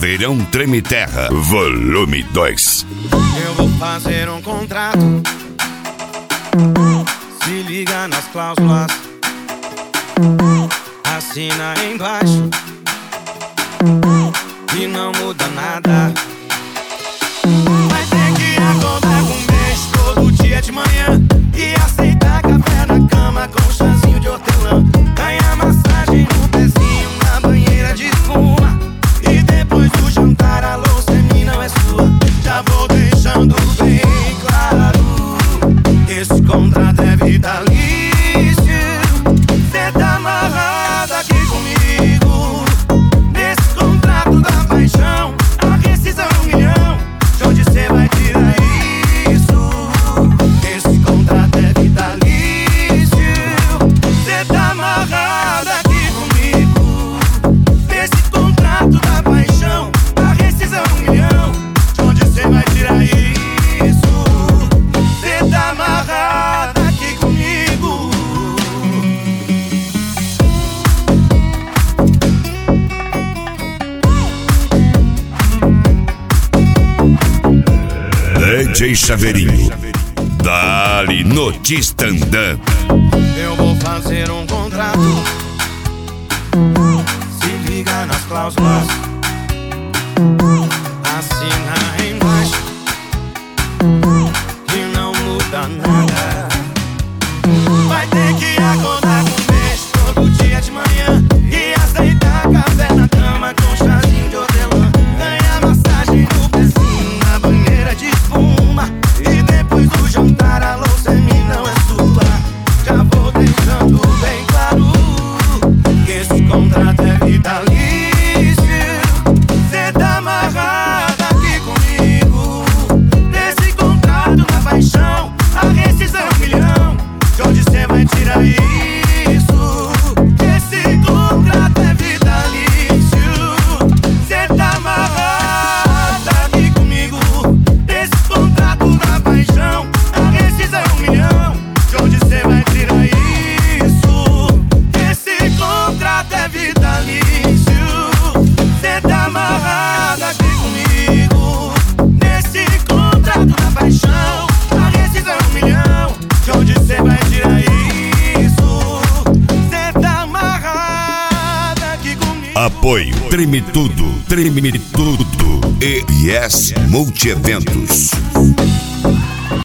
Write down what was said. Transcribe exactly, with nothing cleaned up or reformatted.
Verão Treme Terra, volume dois. Eu vou fazer um contrato, se liga nas cláusulas, assina embaixo e não muda nada. Vai ter que acordar com um beijo todo dia de manhã e aceitar café na cama com um chazinho de hortelã. Ganhar massagem no pezinho na banheira de espuma. E depois do jantar a louça em mim não é sua. Já vou deixando bem claro, esse contrato é vitalício. Cê tá amarrado aqui comigo, nesse contrato da paixão. A rescisão é um milhão, de onde cê vai tirar isso? Esse contrato é vitalício. Cê tá amarrado aqui comigo, nesse contrato da paixão. A rescisão é um milhão, de onde cê vai tirar isso? Cê tá amarrado aqui comigo. D J Chaveirinho, dali no Tistandã. Eu vou fazer um contrato, se liga nas cláusulas, assina embaixo e não muda nada. Vai ter que acordar com um beijo todo dia de manhã e aceitar café na cama com chazinho de hortelã. Ganhar massagem no pezinho na banheira de espuma. E depois do jantar a louça em mim não é sua. Já vou deixando bem claro que esse contrato é vitalício. Cê tá amarrado aqui comigo, nesse contrato da paixão. A rescisão é um milhão, de onde cê vai tirar isso? Esse contrato é vitalício. Cê tá amarrado aqui comigo, nesse contrato da paixão. A rescisão é um milhão, de onde cê vai tirar isso? Esse contrato é vitalício. Cê tá amarrado aqui comigo, nesse contrato da paixão. A rescisão é um milhão, de onde cê vai tirar isso? Cê tá amarrado aqui comigo. Apoio Treme Tudo, Treme Tudo e Yes Multieventos.